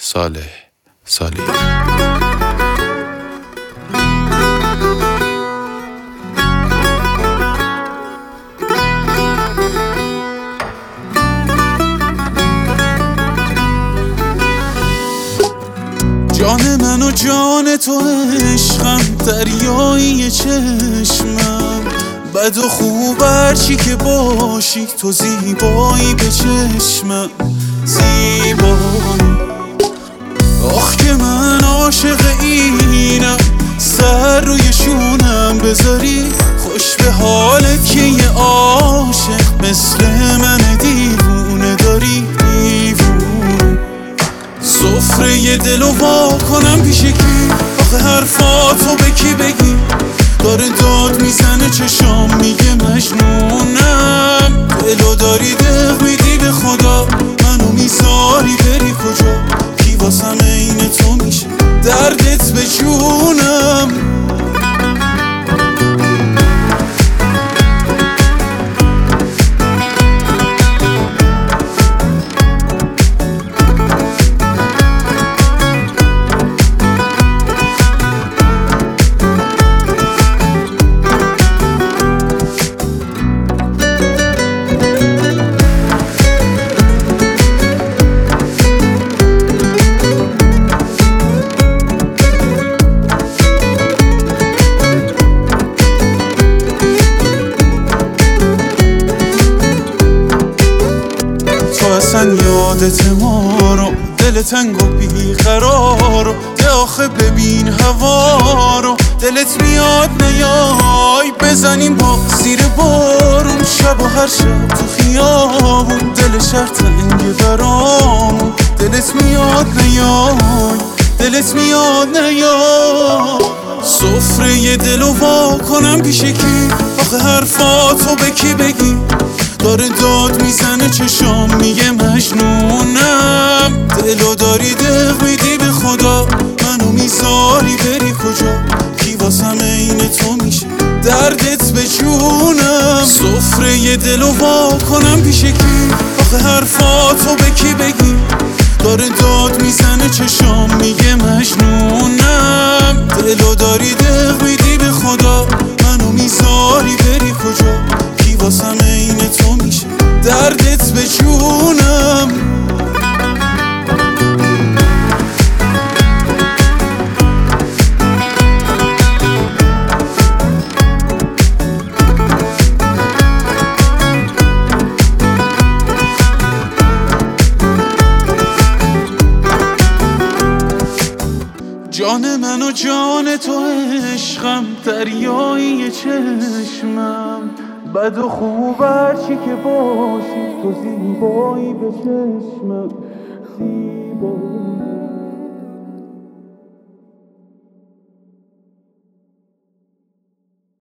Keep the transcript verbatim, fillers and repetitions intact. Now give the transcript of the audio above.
صالح صالح. جان من و جان تو عشقم، دریایی چشمم، بد و خوب هرچی که باشی تو زیبایی به چشمم، زیبایی. آخ که من عاشق اینم، سر روی شونم بذاری، خوش به حالت که یه عاشق مثل من دیوونه داری، دیوونه. سفره یه دل و وا کنم پیش کی؟ آخه حرفاتو به کی بگی؟ داره داد میزنه چشام میگه مجنونم. دلو داری دق میدی به خدا، منو میذاری بری کجا؟ کی واسم عین تو میشه دردت به جونم؟ اصلا یادت ما رو، دل تنگ و بیقرار رو، ده آخه ببین هوا رو، دلت میاد نیای بزنیم با زیر بارون، شب و هر شب تو خیابون، دل شهر تنگ برامون، دلت میاد نیای، دلت میاد نیای. سفره یه دل و وا کنم پیش کی؟ آخه حرفاتو به کی بگی؟ داره داد میزنه چشام میگه مجنونم. دلو داری دق میدی به خدا، منو میذاری بری کجا؟ کی واسم عین تو میشه دردت به جونم؟ سفره یه دل و وا کنم پیش کی؟ آخه حرفاتو به کی بگی؟ داره داد میزنه چشام میگه مجنونم. دلو داری دق میدی به خدا، منو میذاری بری کجا؟ کی واسم عین تو میشه دردت به جونم؟ جان من و جان تو عشقم، دریایی چشمم، بد و خوب هرچی که باشی تو زیبایی به چشمم، زیبایی.